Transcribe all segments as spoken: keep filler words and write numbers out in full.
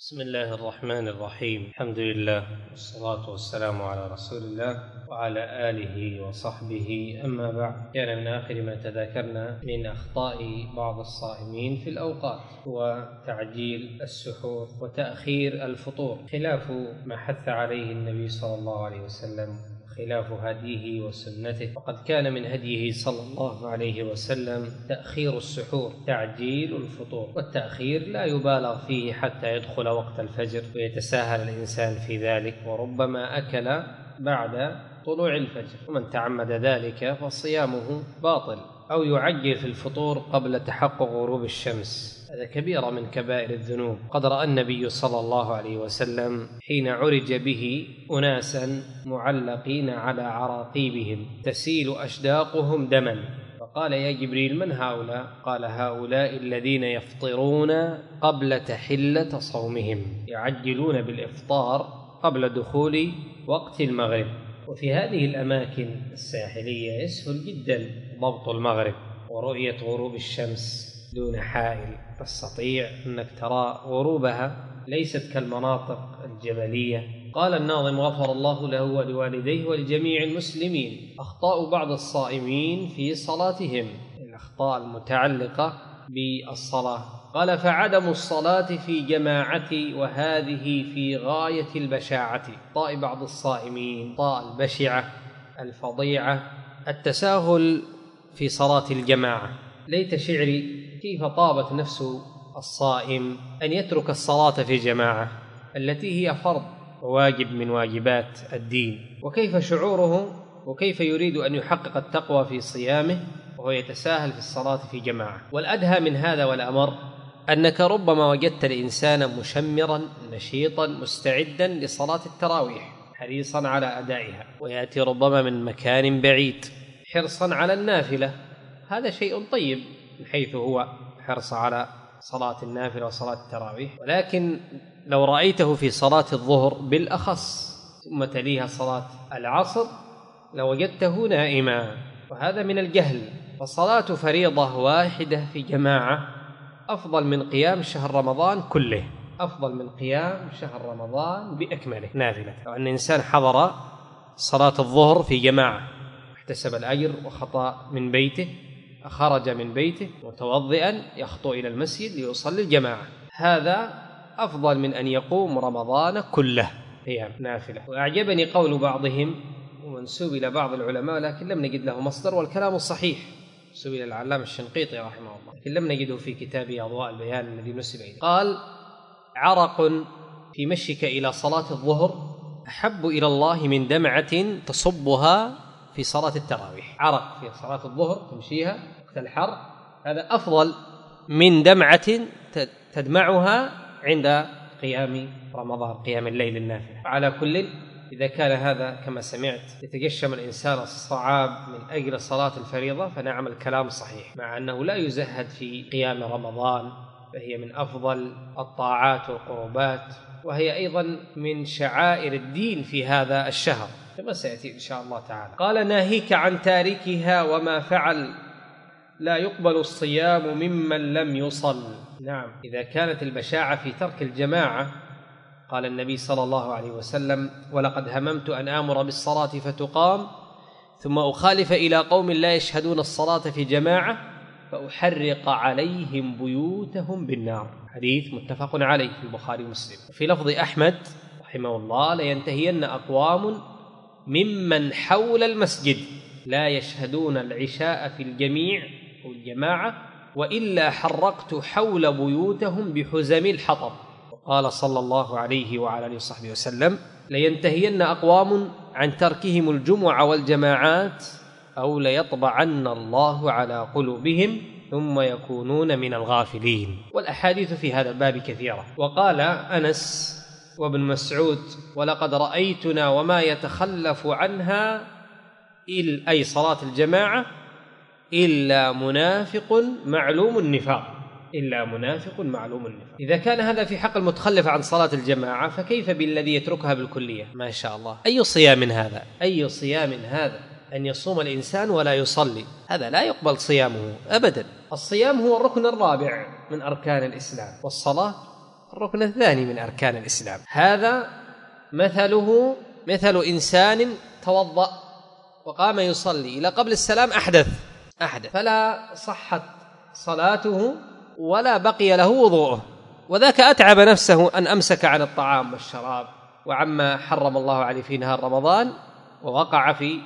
بسم الله الرحمن الرحيم. الحمد لله والصلاة والسلام على رسول الله وعلى آله وصحبه، أما بعد. كان من آخر ما تذاكرنا من أخطاء بعض الصائمين في الأوقات هو تعجيل السحور وتأخير الفطور، خلاف ما حث عليه النبي صلى الله عليه وسلم، خلاف هديه وسنته. وقد كان من هديه صلى الله عليه وسلم تأخير السحور، تعجيل الفطور، والتأخير لا يبالغ فيه حتى يدخل وقت الفجر ويتساهل الإنسان في ذلك، وربما أكل بعد طلوع الفجر، ومن تعمد ذلك فصيامه باطل. أو يعجل في الفطور قبل تحقق غروب الشمس، هذا كبيرة من كبائر الذنوب. قد رأى النبي صلى الله عليه وسلم حين عرج به أناسا معلقين على عراقيبهم تسيل أشداقهم دما، فقال: يا جبريل، من هؤلاء؟ قال: هؤلاء الذين يفطرون قبل تحلة صومهم، يعجلون بالإفطار قبل دخول وقت المغرب. وفي هذه الأماكن الساحلية يسهل جدا ضبط المغرب ورؤية غروب الشمس دون حائل، تستطيع أنك ترى غروبها، ليست كالمناطق الجبلية. قال الناظم غفر الله له ولوالديه ولجميع المسلمين: أخطاء بعض الصائمين في صلاتهم، الأخطاء المتعلقة بالصلاة. قال: فعدم الصلاة في جماعة وهذه في غاية البشاعة. أخطاء بعض الصائمين، أخطاء البشعة الفظيعة، التساهل في صلاة الجماعة. ليت شعري كيف طابت نفس الصائم أن يترك الصلاة في جماعة التي هي فرض وواجب من واجبات الدين، وكيف شعوره وكيف يريد أن يحقق التقوى في صيامه وهو يتساهل في الصلاة في جماعة. والأدهى من هذا والأمر أنك ربما وجدت الإنسان مشمرا نشيطا مستعدا لصلاة التراويح، حريصا على أدائها، ويأتي ربما من مكان بعيد حرصا على النافلة. هذا شيء طيب من حيث هو حرص على صلاة النافلة وصلاة التراويح، ولكن لو رأيته في صلاة الظهر بالأخص ثم تليها صلاة العصر لوجدته نائما، وهذا من الجهل. فصلاة فريضة واحدة في جماعة أفضل من قيام شهر رمضان كله، أفضل من قيام شهر رمضان بأكمله نافلة. لو أن إنسان حضر صلاة الظهر في جماعة احتسب الأجر وخطأ من بيته، خرج من بيته متوضئا يخطو إلى المسجد ليصلي الجماعة، هذا أفضل من أن يقوم رمضان كله قيام نافلة. وأعجبني قول بعضهم ومنسوب إلى بعض العلماء لكن لم نجد له مصدر، والكلام الصحيح منسوب إلى العلامة الشنقيطي رحمه الله، لكن لم نجده في كتابه أضواء البيان الذي نسب إليه. قال: عرق في مشيك إلى صلاة الظهر أحب إلى الله من دمعة تصبها في صلاة التراويح. عرق في صلاة الظهر تمشيها وقت الحر هذا أفضل من دمعة تدمعها عند قيام رمضان، قيام الليل النافلة. على كل، إذا كان هذا كما سمعت يتجشم الإنسان الصعاب من أجل صلاة الفريضة فنعم الكلام صحيح، مع أنه لا يزهد في قيام رمضان، فهي من أفضل الطاعات والقربات، وهي أيضا من شعائر الدين في هذا الشهر كما سيأتي إن شاء الله تعالى. قال: ناهيك عن تاركها وما فعل لا يقبل الصيام ممن لم يصل. نعم، إذا كانت البشاعة في ترك الجماعة، قال النبي صلى الله عليه وسلم: ولقد هممت أن آمر بالصلاة فتقام ثم أخالف إلى قوم لا يشهدون الصلاة في جماعة فأحرق عليهم بيوتهم بالنار. حديث متفق عليه في البخاري ومسلم. في لفظ أحمد رحمه الله: لينتهين أقوام ممن حول المسجد لا يشهدون العشاء في الجميع أو الجماعة وإلا حرقت حول بيوتهم بحزم الحطب. وقال صلى الله عليه وعلى آله وصحبه وسلم: لينتهين أقوام عن تركهم الجمعة والجماعات أو ليطبعن الله على قلوبهم ثم يكونون من الغافلين. والأحاديث في هذا الباب كثيرة. وقال أنس وابن مسعود: ولقد رأيتنا وما يتخلف عنها أي صلاة الجماعة إلا منافق معلوم النفاق، إلا منافق معلوم النفاق. إذا كان هذا في حق المتخلف عن صلاة الجماعة فكيف بالذي يتركها بالكلية؟ ما شاء الله، أي صيام هذا؟ أي صيام هذا أن يصوم الإنسان ولا يصلي؟ هذا لا يقبل صيامه أبدا. الصيام هو الركن الرابع من أركان الإسلام، والصلاة الركن الثاني من أركان الإسلام. هذا مثله مثل إنسان توضأ وقام يصلي إلى قبل السلام أحدث أحدث فلا صحت صلاته ولا بقي له وضوءه، وذاك أتعب نفسه أن أمسك عن الطعام والشراب وعما حرم الله عليه في نهار رمضان، ووقع في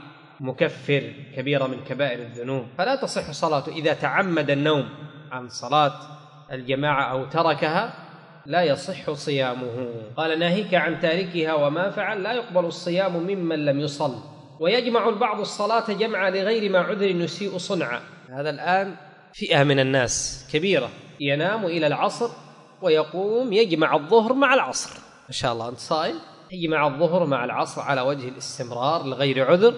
مكفر كبيرة من كبائر الذنوب، فلا تصح صلاته. إذا تعمد النوم عن صلاة الجماعة أو تركها لا يصح صيامه. قال ناهيك عن تاركها وما فعل لا يقبل الصيام ممن لم يصل. ويجمع البعض الصلاة جمعا لغير ما عذر يسيء صنعا. هذا الآن فئة من الناس كبيرة ينام إلى العصر ويقوم يجمع الظهر مع العصر. ما شاء الله أنت صائم، يجمع الظهر مع العصر على وجه الاستمرار لغير عذر.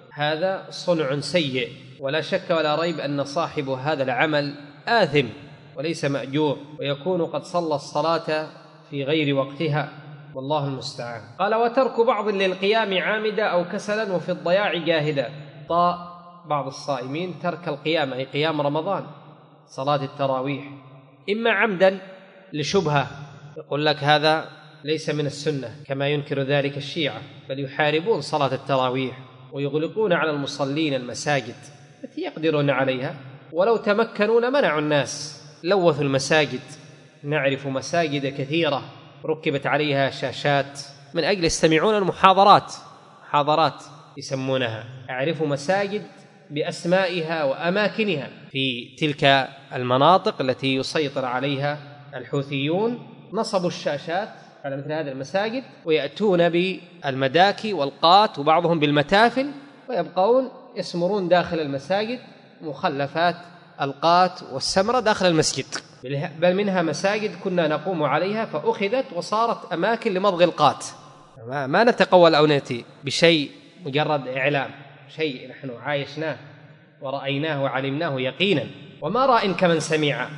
هذا صنع سيء، ولا شك ولا ريب أن صاحب هذا العمل آثم وليس مأجور، ويكون قد صلى الصلاة في غير وقتها، والله المستعان. قال وترك بعض للقيام عامدا أو كسلا وفي الضياع جاهدا. طاء بعض الصائمين ترك القيام أي قيام رمضان صلاة التراويح إما عمدا لشبهة، يقول لك هذا ليس من السنة كما ينكر ذلك الشيعة، بل يحاربون صلاة التراويح ويغلقون على المصلين المساجد التي يقدرون عليها، ولو تمكنوا لمنعوا الناس، لوثوا المساجد. نعرف مساجد كثيرة ركبت عليها شاشات من أجل يستمعون المحاضرات، محاضرات يسمونها. أعرف مساجد بأسمائها وأماكنها في تلك المناطق التي يسيطر عليها الحوثيون، نصبوا الشاشات على مثل هذه المساجد ويأتون بالمداكي والقات وبعضهم بالمتافل، ويبقون يسمرون داخل المساجد مخلفات القات والسمرة داخل المسجد. بل منها مساجد كنا نقوم عليها فأخذت وصارت أماكن لمضغ القات. ما نتقول أو نأتي بشيء مجرد إعلام، شيء نحن عايشناه ورأيناه وعلمناه يقينا، وما راء كمن سمع،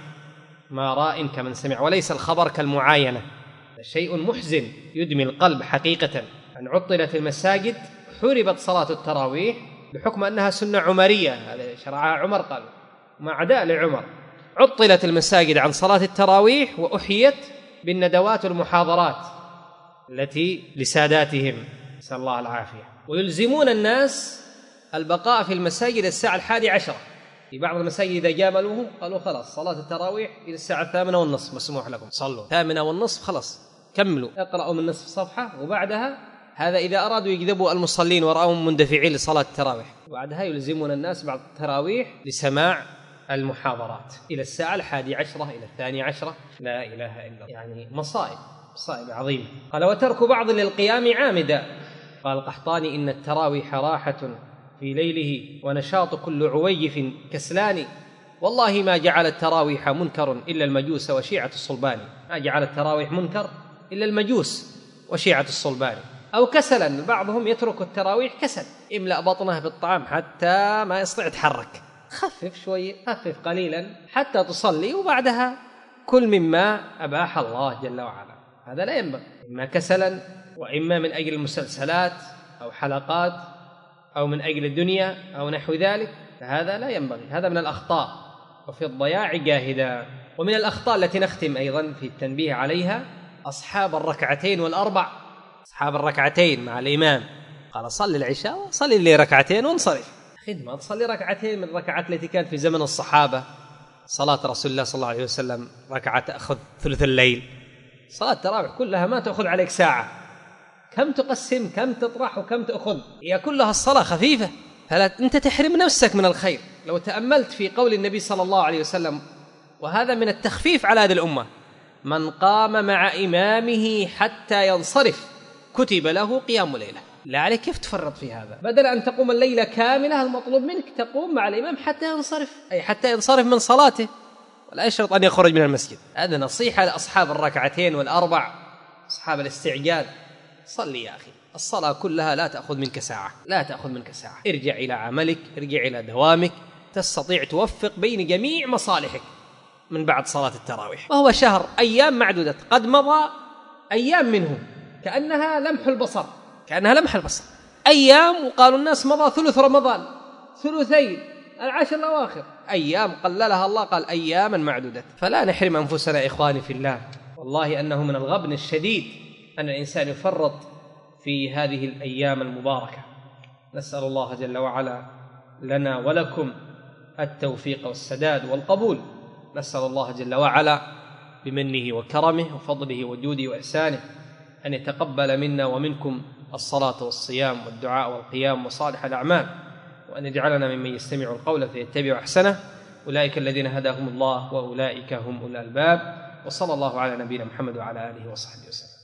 ما راء كمن سمع، وليس الخبر كالمعاينة. شيء محزن يدمي القلب حقيقة أن عطلت المساجد، حربت صلاة التراويح بحكم أنها سنة عمرية، هذا شرعها عمر، قال مع عداء لعمر. عطلت المساجد عن صلاة التراويح وأحيت بالندوات والمحاضرات التي لساداتهم، نسأل الله العافية. ويلزمون الناس البقاء في المساجد الساعة الحادي عشرة. في بعض المساجد إذا جاملوهم قالوا خلاص صلاة التراويح إلى الساعة الثامنة والنصف مسموح لكم، صلوا ثامنة والنصف خلاص كملوا، اقرأوا من نصف صفحة وبعدها. هذا إذا أرادوا يجذبوا المصلين ورأوهم مندفعين لصلاة التراويح. وبعدها يلزمون الناس بعد التراويح لسماع المحاضرات إلى الساعة الحادي عشرة إلى الثانية عشرة. لا إله إلا الله، يعني مصائب مصائب عظيمة. قال وترك بعض للقيام عامدا. قال القحطاني إن التراويح راحة في ليله ونشاط كل عويف كسلان، والله ما جعل التراويح منكر إلا المجوس وشيعة الصلبان. ما جعل التراويح منكر إلا المجوس وشيعة الصلبان. أو كسلا، بعضهم يترك التراويح كسل، املأ بطنه بالطعام حتى ما يستطيع يتحرك، خفف شوي خفف قليلا حتى تصلي، وبعدها كل مما أباح الله جل وعلا. هذا لا ينبغي، إما كسلا وإما من أجل المسلسلات أو حلقات أو من أجل الدنيا أو نحو ذلك، فهذا لا ينبغي. هذا من الأخطاء. وفي الضياع جاهدا. ومن الأخطاء التي نختم أيضا في التنبيه عليها أصحاب الركعتين والأربع. أصحاب الركعتين مع الإمام، قال صلي العشاء وصلي لي ركعتين وانصرف. أخي ما تصلي ركعتين من الركعات التي كانت في زمن الصحابة. صلاة رسول الله صلى الله عليه وسلم ركعة تأخذ ثلث الليل، صلاة التراويح كلها ما تأخذ عليك ساعة، كم تقسم كم تطرح وكم تأخذ، هي كلها الصلاة خفيفة، فلا أنت تحرم نفسك من الخير. لو تأملت في قول النبي صلى الله عليه وسلم، وهذا من التخفيف على هذه الأمة، من قام مع إمامه حتى ينصرف كتب له قيام ليلة. لا عليك كيف تفرط في هذا؟ بدل أن تقوم الليلة كاملة المطلوب منك تقوم مع الإمام حتى ينصرف، أي حتى ينصرف من صلاته، ولا يشرط أن يخرج من المسجد. هذا نصيحة لأصحاب الركعتين والأربع، أصحاب الاستعجال. صلي يا أخي، الصلاة كلها لا تأخذ منك ساعة، لا تأخذ منك ساعة. ارجع إلى عملك، ارجع إلى دوامك، تستطيع توفق بين جميع مصالحك من بعد صلاة التراويح. وهو شهر أيام معدودة قد مضى، أيام منه كأنها لمح البصر، كأنها لمح البصر أيام. وقالوا الناس مضى ثلث رمضان، ثلثين، العشر الأواخر، أيام قللها الله، قال أياما معدودة. فلا نحرم أنفسنا إخواني في الله، والله أنه من الغبن الشديد أن الإنسان يفرط في هذه الأيام المباركة. نسأل الله جل وعلا لنا ولكم التوفيق والسداد والقبول. نسأل الله جل وعلا بمنه وكرمه وفضله وجوده وإحسانه أن يتقبل منا ومنكم الصلاة والصيام والدعاء والقيام وصالح الأعمال، وأن يجعلنا ممن يستمع القول فيتبع أحسنه. أولئك الذين هداهم الله وأولئك هم أولو الألباب. وصلى الله على نبينا محمد وعلى آله وصحبه وسلم.